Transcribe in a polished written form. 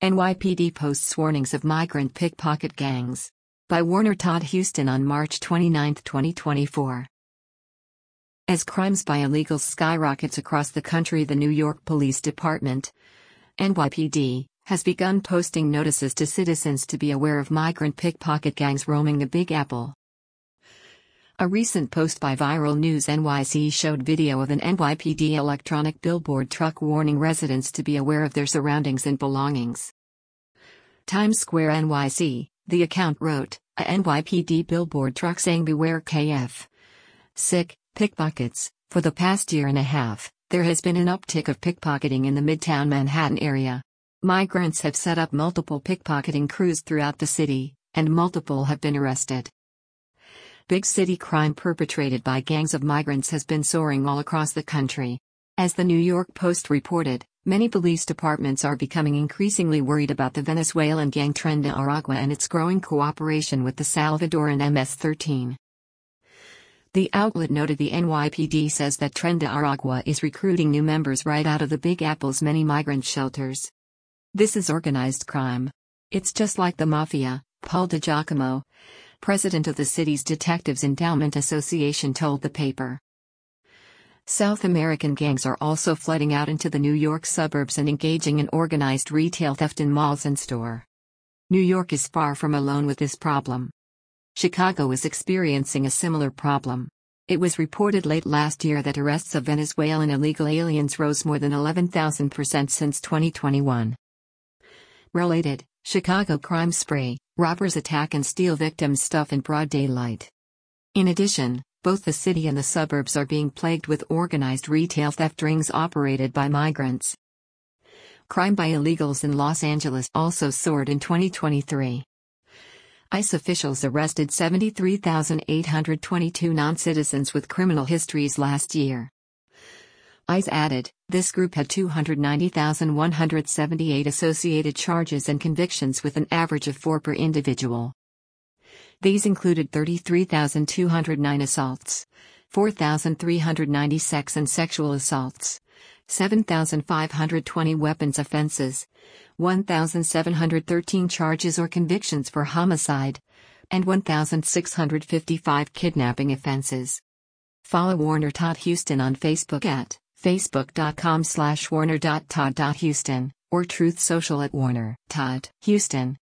NYPD posts warnings of migrant pickpocket gangs. By Warner Todd Houston on March 29, 2024. As crimes by illegals skyrockets across the country, the New York Police Department, NYPD, has begun posting notices to citizens to be aware of migrant pickpocket gangs roaming the Big Apple. A recent post by Viral News NYC showed video of an NYPD electronic billboard truck warning residents to be aware of their surroundings and belongings. Times Square, NYC, the account wrote, a NYPD billboard truck saying beware KF. Sick, pickpockets. For the past year and a half, there has been an uptick of pickpocketing in the Midtown Manhattan area. Migrants have set up multiple pickpocketing crews throughout the city, and multiple have been arrested. Big city crime perpetrated by gangs of migrants has been soaring all across the country. As the New York Post reported, many police departments are becoming increasingly worried about the Venezuelan gang Tren de Aragua and its growing cooperation with the Salvadoran MS-13. The outlet noted the NYPD says that Tren de Aragua is recruiting new members right out of the Big Apple's many migrant shelters. This is organized crime. It's just like the mafia, Paul DiGiacomo, president of the city's Detectives Endowment Association, told the paper. South American gangs are also flooding out into the New York suburbs and engaging in organized retail theft in malls and stores. New York is far from alone with this problem. Chicago is experiencing a similar problem. It was reported late last year that arrests of Venezuelan illegal aliens rose more than 11,000% since 2021. Related, Chicago crime spree, robbers attack and steal victims' stuff in broad daylight. In addition, both the city and the suburbs are being plagued with organized retail theft rings operated by migrants. Crime by illegals in Los Angeles also soared in 2023. ICE officials arrested 73,822 non-citizens with criminal histories last year. ICE added, this group had 290,178 associated charges and convictions with an average of 4 per individual. These included 33,209 assaults, 4,390 sex and sexual assaults, 7,520 weapons offenses, 1,713 charges or convictions for homicide, and 1,655 kidnapping offenses. Follow Warner Todd Houston on Facebook at facebook.com/warner.todd.houston or Truth Social at Warner Todd Houston.